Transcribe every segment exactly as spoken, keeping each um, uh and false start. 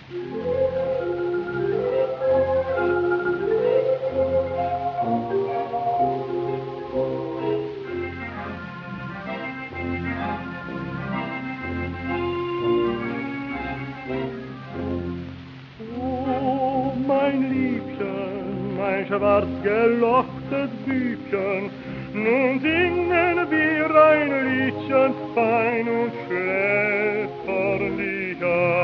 Schwarz gelochtes Bübchen, nun singen wir ein Liedchen fein und schläferlich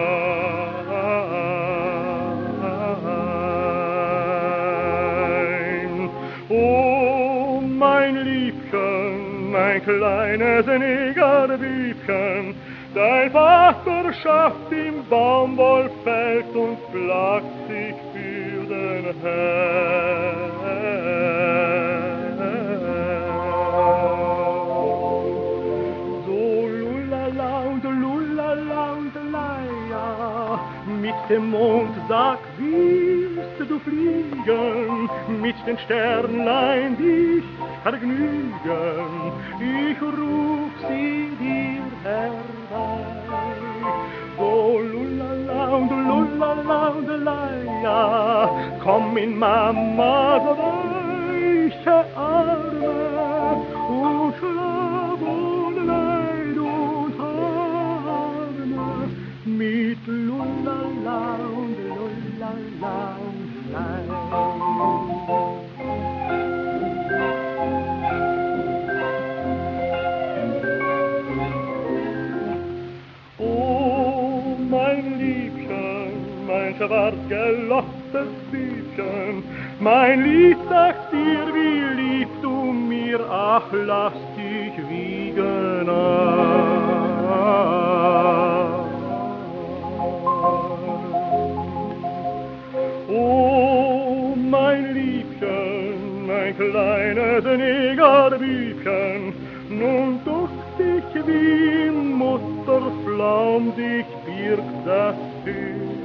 ein. Oh, mein Liebchen, mein kleines Negerbübchen, dein Vater schafft im Baumwollfeld und plagt sich für den Herrn. So lulala und lulala und laia, mit dem Mond sag, willst du fliegen, mit den Sternlein dich vergnügen, ich ruf sie dir herbei. So lulala und lulala und laia, komm in Mamas weiche Arme und schlaf ohne Leid und Harme mit lulala und lulala und laia. Schwarz gelochtes Bübchen, mein Lied sagt dir, wie lieb du mir, ach, lass dich wiegen ein. Oh, mein Liebchen, mein kleines Negerbübchen, nun duft dich wie Mutterflaum, dich birgt das Hügel.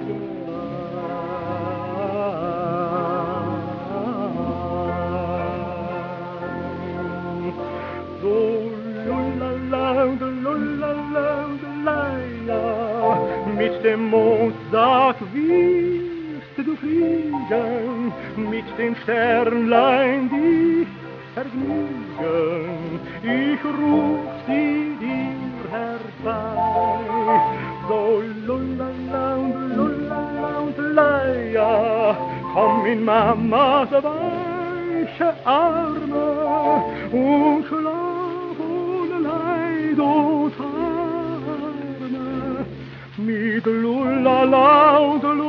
So lulala und lulala und laia, mit dem Mond sag, willst du fliegen, mit den Sternlein dich vergnügen, ich ruf sie dir herbei. So lulala und lulala und laia, komm in Mamas weiche Arme und schlaf ohne Leid und Harme mit lulala und lulala.